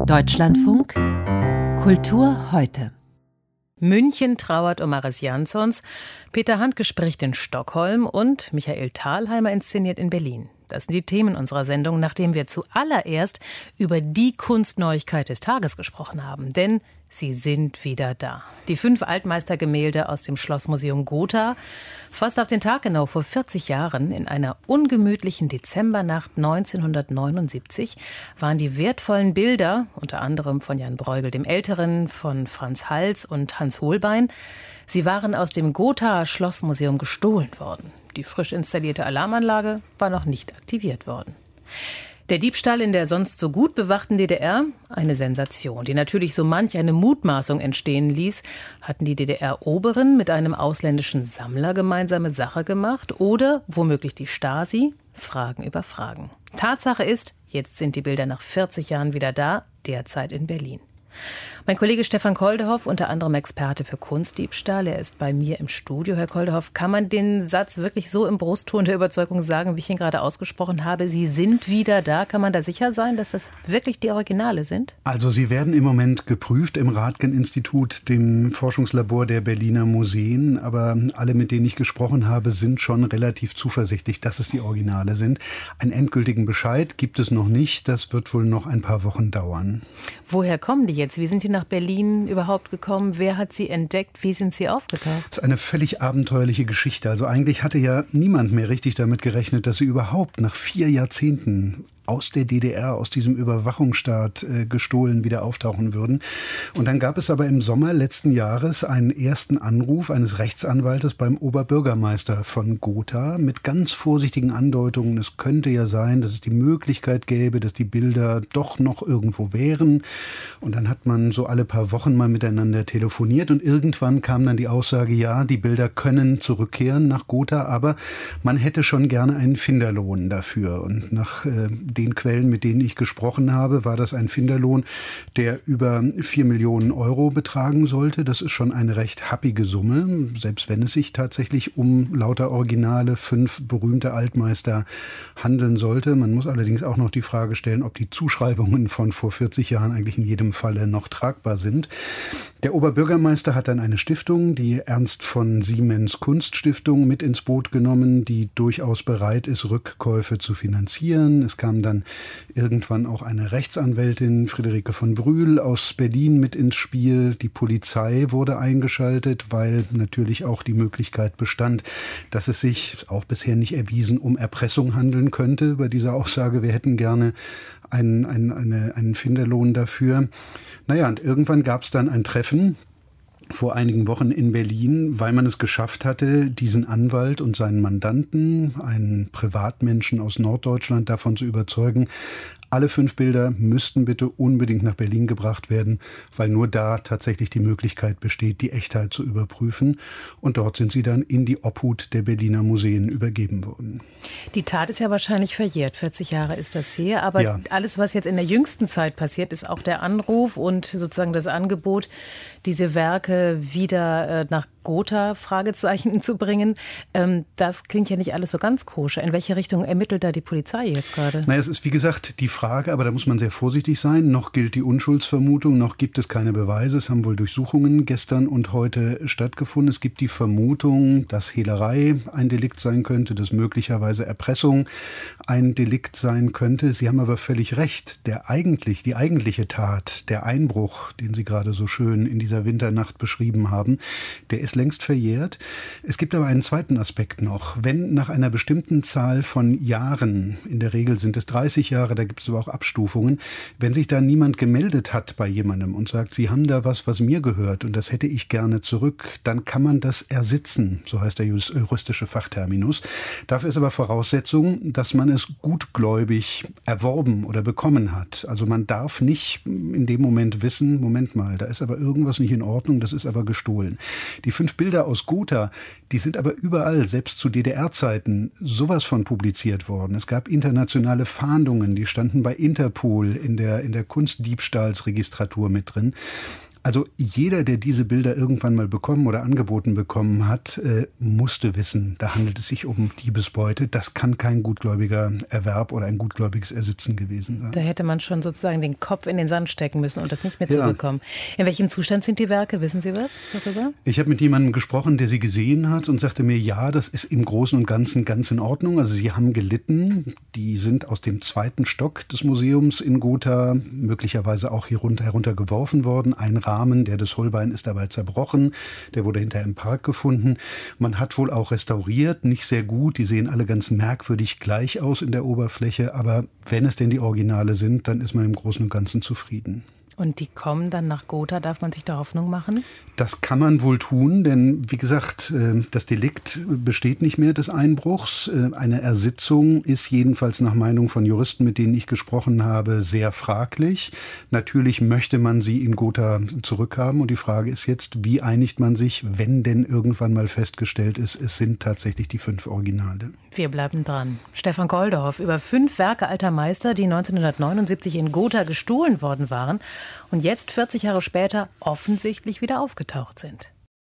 Deutschlandfunk Kultur heute. München trauert um Aris Jansons, Peter Handke spricht in Stockholm und Michael Thalheimer inszeniert in Berlin. Das sind die Themen unserer Sendung, nachdem wir zuallererst über die Kunstneuigkeit des Tages gesprochen haben. Denn sie sind wieder da. Die 5 Altmeistergemälde aus dem Schlossmuseum Gotha. Fast auf den Tag genau vor 40 Jahren, in einer ungemütlichen Dezembernacht 1979, waren die wertvollen Bilder, unter anderem von Jan Bruegel dem Älteren, von Franz Hals und Hans Holbein, sie waren aus dem Gothaer Schlossmuseum gestohlen worden. Die frisch installierte Alarmanlage war noch nicht aktiviert worden. Der Diebstahl in der sonst so gut bewachten DDR, eine Sensation, die natürlich so manch eine Mutmaßung entstehen ließ. Hatten die DDR-Oberen mit einem ausländischen Sammler gemeinsame Sache gemacht oder womöglich die Stasi? Fragen über Fragen. Tatsache ist, jetzt sind die Bilder nach 40 Jahren wieder da, derzeit in Berlin. Mein Kollege Stefan Koldehoff, unter anderem Experte für Kunstdiebstahl, er ist bei mir im Studio. Herr Koldehoff, kann man den Satz wirklich so im Brustton der Überzeugung sagen, wie ich ihn gerade ausgesprochen habe? Sie sind wieder da. Kann man da sicher sein, dass das wirklich die Originale sind? Also sie werden im Moment geprüft im Rathgen-Institut, dem Forschungslabor der Berliner Museen. Aber alle, mit denen ich gesprochen habe, sind schon relativ zuversichtlich, dass es die Originale sind. Einen endgültigen Bescheid gibt es noch nicht. Das wird wohl noch ein paar Wochen dauern. Woher kommen die jetzt? Wie sind die nach Berlin überhaupt gekommen? Wer hat sie entdeckt? Wie sind sie aufgetaucht? Das ist eine völlig abenteuerliche Geschichte. Also eigentlich hatte ja niemand mehr richtig damit gerechnet, dass sie überhaupt nach 4 Jahrzehnten aus der DDR, aus diesem Überwachungsstaat gestohlen wieder auftauchen würden. Und dann gab es aber im Sommer letzten Jahres einen ersten Anruf eines Rechtsanwaltes beim Oberbürgermeister von Gotha mit ganz vorsichtigen Andeutungen. Es könnte ja sein, dass es die Möglichkeit gäbe, dass die Bilder doch noch irgendwo wären. Und dann hat man so alle paar Wochen mal miteinander telefoniert und irgendwann kam dann die Aussage, ja, die Bilder können zurückkehren nach Gotha, aber man hätte schon gerne einen Finderlohn dafür. Und nach den Quellen, mit denen ich gesprochen habe, war das ein Finderlohn, der über 4 Millionen Euro betragen sollte. Das ist schon eine recht happige Summe, selbst wenn es sich tatsächlich um lauter Originale 5 berühmte Altmeister handeln sollte. Man muss allerdings auch noch die Frage stellen, ob die Zuschreibungen von vor 40 Jahren eigentlich in jedem Falle noch tragbar sind. Der Oberbürgermeister hat dann eine Stiftung, die Ernst von Siemens Kunststiftung, mit ins Boot genommen, die durchaus bereit ist, Rückkäufe zu finanzieren. Es kam dann irgendwann auch eine Rechtsanwältin, Friederike von Brühl aus Berlin, mit ins Spiel. Die Polizei wurde eingeschaltet, weil natürlich auch die Möglichkeit bestand, dass es sich, auch bisher nicht erwiesen, um Erpressung handeln könnte. Bei dieser Aussage, wir hätten gerne einen Finderlohn dafür. Naja, und irgendwann gab es dann ein Treffen vor einigen Wochen in Berlin, weil man es geschafft hatte, diesen Anwalt und seinen Mandanten, einen Privatmenschen aus Norddeutschland, davon zu überzeugen, alle 5 Bilder müssten bitte unbedingt nach Berlin gebracht werden, weil nur da tatsächlich die Möglichkeit besteht, die Echtheit zu überprüfen. Und dort sind sie dann in die Obhut der Berliner Museen übergeben worden. Die Tat ist ja wahrscheinlich verjährt. 40 Jahre ist das her. Aber ja, alles, was jetzt in der jüngsten Zeit passiert, ist auch der Anruf und sozusagen das Angebot, diese Werke wieder nach Gotha, Fragezeichen, zu bringen. Das klingt ja nicht alles so ganz koscher. In welche Richtung ermittelt da die Polizei jetzt gerade? Naja, es ist wie gesagt die Frage, aber da muss man sehr vorsichtig sein. Noch gilt die Unschuldsvermutung, noch gibt es keine Beweise. Es haben wohl Durchsuchungen gestern und heute stattgefunden. Es gibt die Vermutung, dass Hehlerei ein Delikt sein könnte, dass möglicherweise Erpressung ein Delikt sein könnte. Sie haben aber völlig recht. Die eigentliche Tat, der Einbruch, den Sie gerade so schön in dieser Winternacht beschrieben haben, der ist längst verjährt. Es gibt aber einen zweiten Aspekt noch. Wenn nach einer bestimmten Zahl von Jahren, in der Regel sind es 30 Jahre, da gibt es aber auch Abstufungen, wenn sich da niemand gemeldet hat bei jemandem und sagt, Sie haben da was mir gehört und das hätte ich gerne zurück, dann kann man das ersitzen, so heißt der juristische Fachterminus. Dafür ist aber Voraussetzung, dass man es gutgläubig erworben oder bekommen hat. Also man darf nicht in dem Moment wissen, Moment mal, da ist aber irgendwas nicht in Ordnung, das ist aber gestohlen. Die 5 Bilder aus Gotha, die sind aber überall, selbst zu DDR-Zeiten, sowas von publiziert worden. Es gab internationale Fahndungen, die standen bei Interpol in der Kunstdiebstahlsregistratur mit drin. Also jeder, der diese Bilder irgendwann mal bekommen oder angeboten bekommen hat, musste wissen, da handelt es sich um Diebesbeute. Das kann kein gutgläubiger Erwerb oder ein gutgläubiges Ersitzen gewesen sein. Da hätte man schon sozusagen den Kopf in den Sand stecken müssen und das nicht mehr zurückkommen. In welchem Zustand sind die Werke? Wissen Sie was darüber? Ich habe mit jemandem gesprochen, der sie gesehen hat und sagte mir, ja, das ist im Großen und Ganzen ganz in Ordnung. Also sie haben gelitten. Die sind aus dem 2. Stock des Museums in Gotha möglicherweise auch hier heruntergeworfen worden. Ein Rahmen, das Holbein ist dabei zerbrochen. Der wurde hinterher im Park gefunden. Man hat wohl auch restauriert, nicht sehr gut. Die sehen alle ganz merkwürdig gleich aus in der Oberfläche. Aber wenn es denn die Originale sind, dann ist man im Großen und Ganzen zufrieden. Und die kommen dann nach Gotha, darf man sich da Hoffnung machen? Das kann man wohl tun, denn wie gesagt, das Delikt besteht nicht mehr des Einbruchs. Eine Ersitzung ist jedenfalls nach Meinung von Juristen, mit denen ich gesprochen habe, sehr fraglich. Natürlich möchte man sie in Gotha zurückhaben und die Frage ist jetzt, wie einigt man sich, wenn denn irgendwann mal festgestellt ist, es sind tatsächlich die 5 Originale. Wir bleiben dran. Stefan Goldorf über 5 Werke alter Meister, die 1979 in Gotha gestohlen worden waren und jetzt 40 Jahre später offensichtlich wieder aufgetaucht sind.